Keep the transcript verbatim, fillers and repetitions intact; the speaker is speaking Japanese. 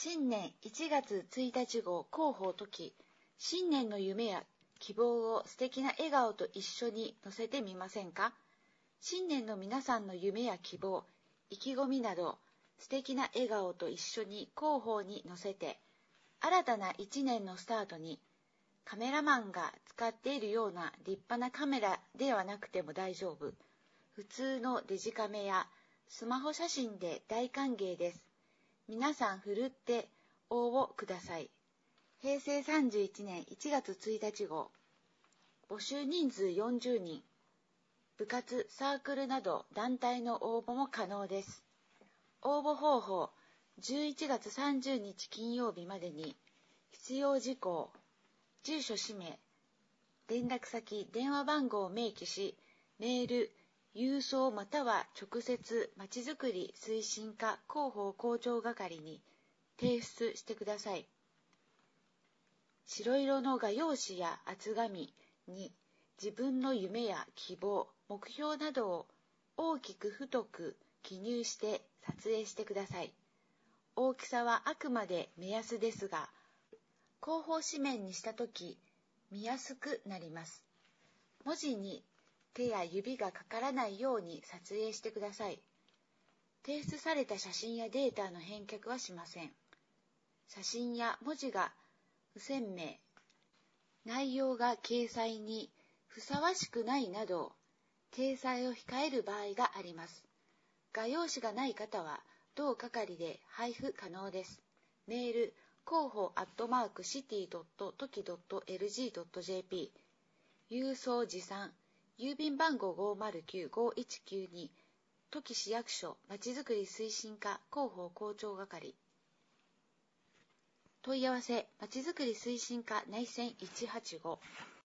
新年いちがつついたち号広報時、新年の夢や希望を素敵な笑顔と一緒に乗せてみませんか？新年の皆さんの夢や希望、意気込みなど、素敵な笑顔と一緒に広報に乗せて、新たな一年のスタートに、カメラマンが使っているような立派なカメラではなくても大丈夫。普通のデジカメやスマホ写真で大歓迎です。皆さんふるって応募ください。へいせいさんじゅういちねんいちがつついたち号。募集人数よんじゅうにん。部活、サークルなど団体の応募も可能です。応募方法、じゅういちがつさんじゅうにち金曜日までに必要事項、住所氏名、連絡先、電話番号を明記し、メール、郵送または直接まちづくり推進課広報広聴係に提出してください。白色の画用紙や厚紙に自分の夢や希望、目標などを大きく太く記入して撮影してください。大きさはあくまで目安ですが、広報紙面にしたとき見やすくなります。文字に手や指がかからないように撮影してください。提出された写真やデータの返却はしません。写真や文字が不鮮明、内容が掲載にふさわしくないなど、掲載を控える場合があります。画用紙がない方は、同係で配布可能です。メール、広報アットマークシティドットトキドットエルジードットジェーピー、郵送持参、郵便番号 ごーまるきゅうごーいちきゅうに、土岐市役所まちづくり推進課広報広聴係。問い合わせ、まちづくり推進課内線いちはちご。